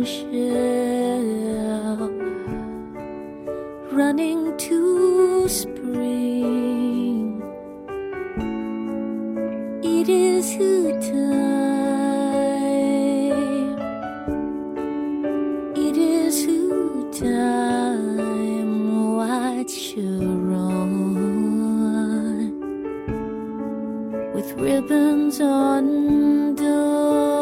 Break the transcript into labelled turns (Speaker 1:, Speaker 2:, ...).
Speaker 1: shell, running to spring. It is who time, it is who time. Watch you run with ribbons undone.